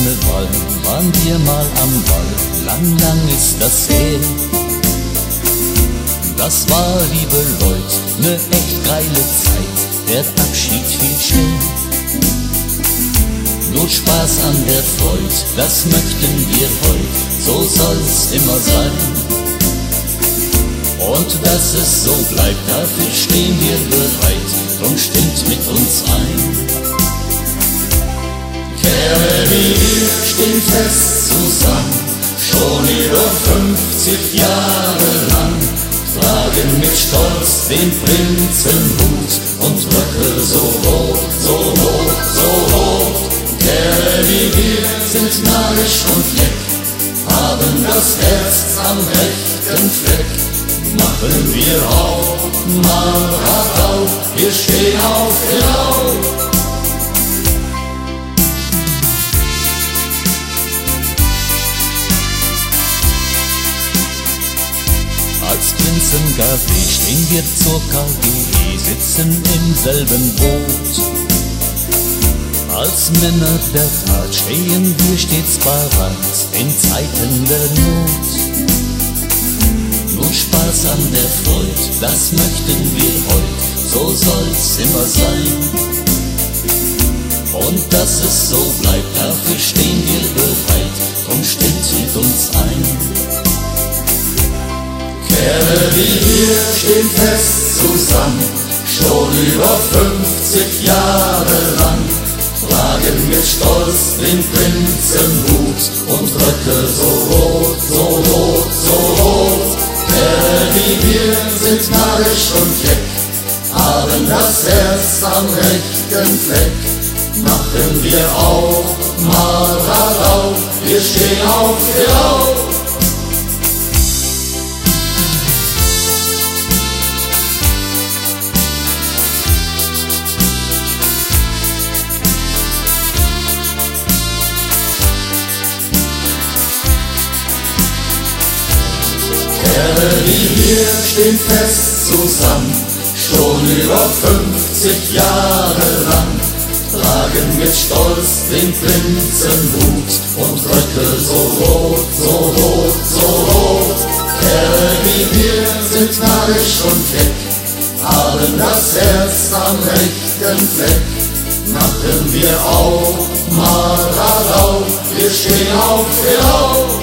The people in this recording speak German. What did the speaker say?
Karneval waren wir mal am Ball, lang, lang ist das her. Das war, liebe Leute, ne echt geile Zeit, der Abschied fiel schnell. Nur Spaß an der Freude, das möchten wir heut, so soll's immer sein. Und dass es so bleibt, dafür stehen wir bereit, drum stimmt mit uns ein. Kerle wie wir stehen fest zusammen, schon über 50 Jahre lang, tragen mit Stolz den Prinzenhut und Röcke so hoch, so hoch, so hoch. Kerle wie wir sind narrisch und keck, haben das Herz am rechten Fleck. Machen wir auf, mal auf, wir stehen auf, genau. Als Prinzen KG stehen wir zur KG, sitzen im selben Boot. Als Männer der Tat stehen wir stets bereit in Zeiten der Not. Nur Spaß an der Freude, das möchten wir heut, so soll's immer sein. Und dass es so bleibt, dafür stehen wir bereit, drum stimmt mit uns ein. Kerle wie wir stehen fest zusammen, schon über 50 Jahre lang, tragen mit Stolz den Prinzenhut und Röcke so rot, so rot, so rot. Kerle wie wir sind narrisch und keck, haben das Herz am rechten Fleck. Machen wir auf, mal auf, wir stehen auf, wir auf. Kerle wie wir stehen fest zusammen, schon über 50 Jahre lang, tragen mit Stolz den Prinzenhut und Röcke so rot, so rot, so rot. Kerle wie wir sind narrisch und keck, haben das Herz am rechten Fleck. Machen wir auf, mal auf, wir stehen auf, wir auf.